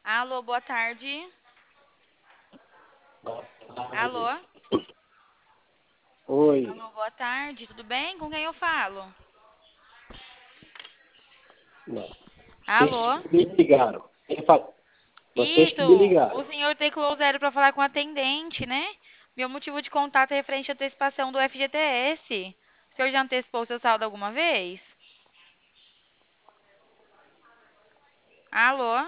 Alô, boa tarde. Boa tarde. Alô? Oi. Alô, boa tarde. Tudo bem? Com quem eu falo? Não. Vocês Alô? que me ligaram. Vocês Isso, que me o ligaram. senhor teclou zero para falar com o atendente, né? Meu motivo de contato é referente à antecipação do FGTS. O senhor já antecipou o seu saldo alguma vez? Alô?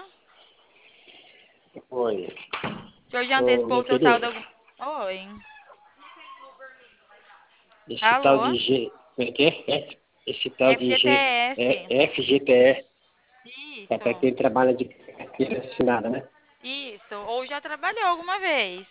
Oi. O senhor já Ô, antecipou minha o seu saldo querida, algum... Oi. esse tal Alô? de G. Como é que é? Esse tal de G. FGTS. FGTE é Isso, para quem trabalha de carteira assinada, né? isso. Ou já trabalhou alguma vez?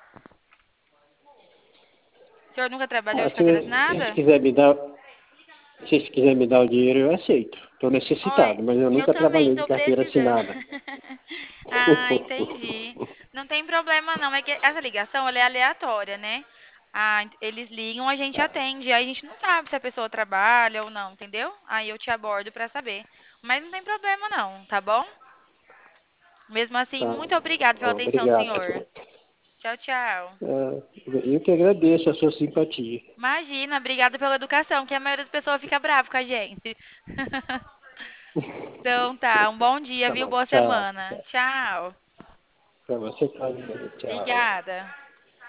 O senhor nunca trabalhou Ah, de carteira se assinada? quiser me dar, se quiser me dar o dinheiro, eu aceito. Estou Oi, necessitado, mas eu eu nunca também trabalhei de estou carteira precisando. assinada. Ah, entendi. Não tem problema não, é que essa ligação ela é aleatória, né? Ah, eles ligam, a gente Tá, atende, aí a gente não sabe se a pessoa trabalha ou não, entendeu? Aí eu te abordo pra saber. Mas não tem problema não, tá bom? Mesmo assim, tá. muito obrigada pela atenção, Obrigado. senhor. Tchau, tchau. Ah, eu que agradeço a sua simpatia. Imagina, obrigada pela educação, que a maioria das pessoas fica brava com a gente. Então tá, um bom dia, Tá viu? bom, Boa tchau. semana. Tchau. Pra você também. Tchau. Obrigada.